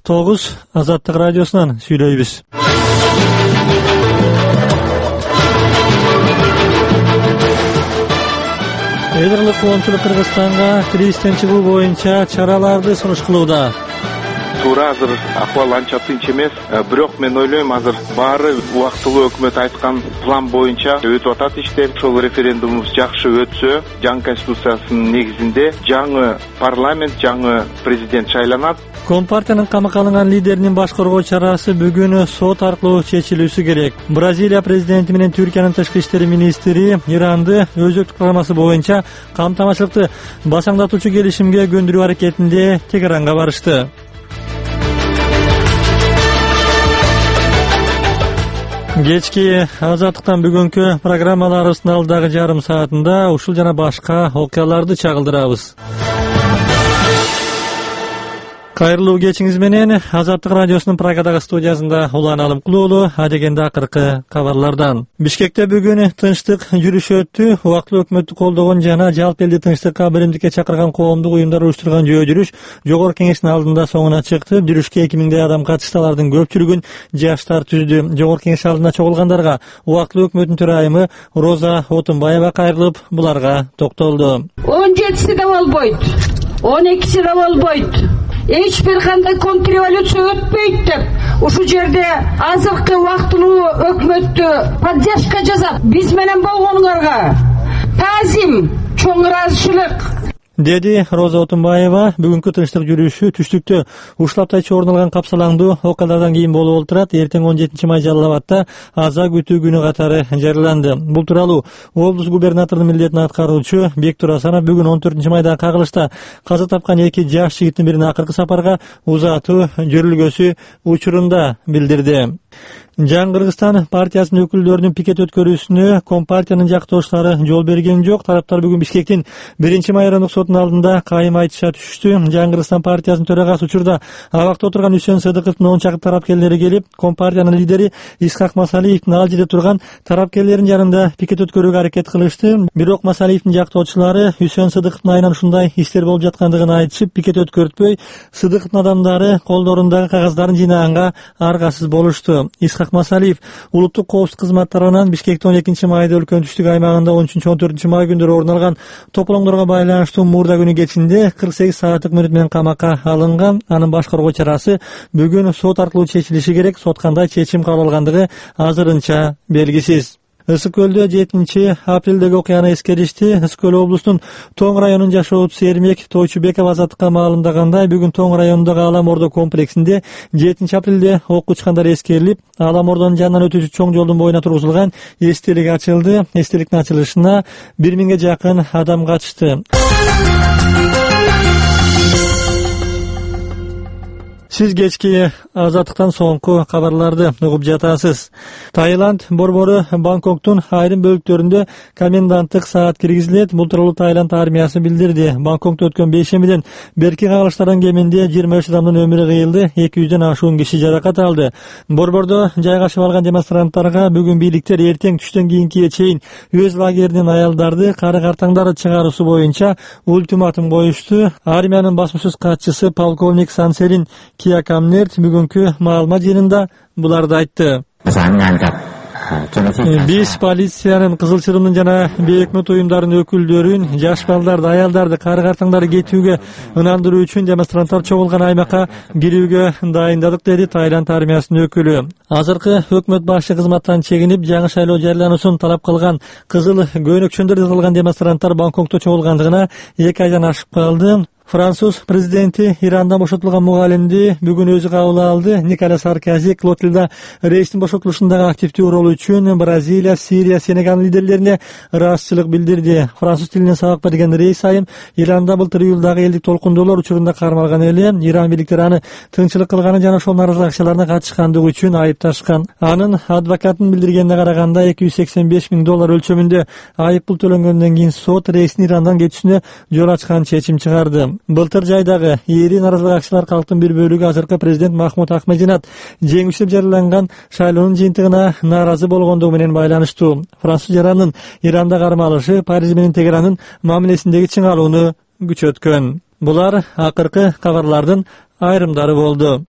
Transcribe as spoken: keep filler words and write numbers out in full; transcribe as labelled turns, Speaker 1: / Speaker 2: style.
Speaker 1: тогуз Азаттык радиосунан сүйлөйбүз. Эдерлик коомчулук Кыргызстанга кризистен чыгуу боюнча чараларды сунуш кылууда.
Speaker 2: Туура азыр акыбал анча тынч эмес, бирок мен ойлойм азыр баары убактылуу өкмөт айткан план боюнча өтүп атат иштер. Ошол референдумубуз жакшы өтсө, жаңы конституциянын негизинде жаңы парламент, жаңы президент шайланат.
Speaker 1: Компартиянын камакка алынган лидеринин баш коргоо чарасы бүгүн сот аркылуу чечилүүсү керек. Бразилия президенти менен Түркиянын тышкы иштер министри Иранды өзөктүк программасы боюнча камтамашылыкты басаңдатуучу келишимге көндүрүү аракетинде Тегеранга барышты. Кечки Азаттыктан бүгүнкү программаларыбыздын алдагы жарым саатында ушул жана башка окуяларды чагылдырабыз. Кайрылуу кечиңиз менен Азаттык радиосунун Прагадагы студиясында Улан Алымкулуулу адегенде акыркы кабарлардан. Бишкекте бүгүн тынчтык жүрүш өттү. Убактылуу өкмөттү колдогон жана жалпы элди тынчтыкка биримдикке чакырган коомдук уюмдар уюштурган жөө жүрүш Жогорку Кеңештин алдында соңуна чыкты. Жүрүшкө эки миңдей адам катышты. Алардын көпчүлүгүн жаштар түздү. Жогорку Кеңеш алдына чогулгандарга убактылуу өкмөттүн төрайымы Роза Отунбаева кайрылып буларга токтолду.
Speaker 3: он жетиси да болбойт, он экиси да болбойт. Эч бир кандай контрреволюция өтпөйт деп ушул жерде азыркы убактылуу өкмөттү поддержка жасап, биз менен болгонуңарга таазим, чоң ыраазычылык,
Speaker 1: деди Роза Отунбаева. Бүгүнкү тынчтык жүрүшү түштүктө Ушлаптайчы орун алган капсалаңдуу окуялардан кийин болуп отурат. Эртең он жетинчи май Жалал Абадта аза күтүү күнү катары жарыяланды. Бул тууралуу облус губернаторунун милдетин аткаруучу Бектур Асанов бүгүн он төртүнчү майдагы кагылышта каза тапкан эки жаш жигиттин бирин акыркы сапарга узатуу жөрүлгөсү учурунда билдирди. Жаңы Кыргызстан партиясынын өкүлдөрүнүн пикет өткөрүүсүнө Компартиянын жактоочулары жол берген жок. Тараптар бүгүн Бишкектин биринчи майрандык сотунун алдында кайым айтышка түштү. Жаңы Кыргызстан партиясынын төрагасы учурда абакта отурган Үсөн Сыдыковдун он чакты тарапкерлери келип, Компартиянын лидери Исхак Масалиевдин ал жерде турган тарапкерлеринин жанында пикет өткөрүүгө аракет кылышты. Бирок Масалиевдин жактоочулары Үсөн Сыдыковдун айынан ушундай иштер болуп жаткандыгын айтышып, пикет өткөртпөй, Сыдыковдун адамдары колдорундагы кагаздарын жыйнаганга аргасыз болушту. Исхак Масалиев улуттук коопсуздук кызматы тарабынан Бишкекте он экинчи майда өлкөнүн түштүк аймагында он үчүнчү он төртүнчү май күндөрү орун алган тополоңдорго байланыштуу мурда күнү кечинде кырк сегиз сааттык мөөнөт менен камакка алынган. Анын баш коргоо чарасы бүгүн сот аркылуу чечилиши керек. Сот кандай чечим кабыл алгандыгы азырынча белгисиз. Ысык көлдө жетинчи апрелдеги окуяны эскеришти. Ысык көл облусунун Тоң районунун жашоочусу Эрмек Тойчубеков азаттыкка маалымдагандай, бүгүн Тоң районундагы Алам Ордо комплексинде жетинчи апрелде окко учкандар эскерилип, Алам Ордонун жанынан өтүүчү чоң жолдун боюна тургузулган эстелик ачылды. Эстеликтин ачылышына бир миңге жакын адам катышты. Сиз кечки Азаттыктан соңку кабарларды угуп жатасыз. Таиланд борбору Бангкоктун айрым бөлүктөрүндө коменданттык саат киргизилет. Бул тууралуу Таиланд армиясы билдирди. Бангкокто өткөн бейшембиден берки кагылыштардан кеминде жыйырма үч адамдын өмүрү кыйылды, эки жүздөн ашуун киши жаракат алды. Борбордо жайгашып алган демонстранттарга бүгүн бийликтер эртең түштөн кийинкиге чейин өз лагеринен аялдарды, кары картаңдарды чыгаруусу боюнча ультиматум коюшту. Армиянын басмасөз катчысы полковник Санселин Киякамнерт бүгүнкү маалымат жыйынында буларды айтты. Биз полициянын, Кызыл Чырымдын жана бейөкмөт уюмдарынын өкүлдөрүн, жаш балдарды, аялдарды, кары картаңдарды кетүүгө ынандыруу үчүн демонстранттар чогулган аймакка кирүүгө дайындадык, деди Таиланд армиясынын өкүлү. Азыркы өкмөт башчы кызматтан чегинип, жаңы шайлоо жарыялануусун талап кылган кызыл көйнөкчөндөр жазылган демонстранттар Бангкокто чогулгандыгына эки айдан ашып калды. Француз президенти Ирандан бошотулган мугалимди бүгүн өзү кабыл алды. Николя Саркози Клотилда рейстин бошотулушундагы активдүү ролу үчүн Бразилия, Сирия, Сенегал лидерлерине ыраазычылык билдирди. Француз тилинен сабак берген рейс айым Иранда былтыр июлдагы элдик толкундоолор учурунда кармалган эле. Иран бийликтери аны тынччылык кылганы жана ошол нааразылык акчаларына катышкандыгы үчүн айыпташкан. Анын адвокатынын билдиргенине караганда эки жүз сексен беш миң доллар өлчөмүндө айып пул төлөнгөндөн кийин сот рейстин Ирандан кетүүсүнө жол ачкан чечим чыгарды. Былтыр жайдагы ири нааразылык акчалар калктын бир бөлүгү азыркы президент Махмуд Ахмединат жеңүүчү деп жарыяланган шайлоонун жыйынтыгына нааразы болгондугу менен байланыштуу. Француз жаранынын Иранда кармалышы Париж менен Тегеранын мамилесиндеги чыңалууну күчөткөн. Булар акыркы кабарлардын айрымдары болду.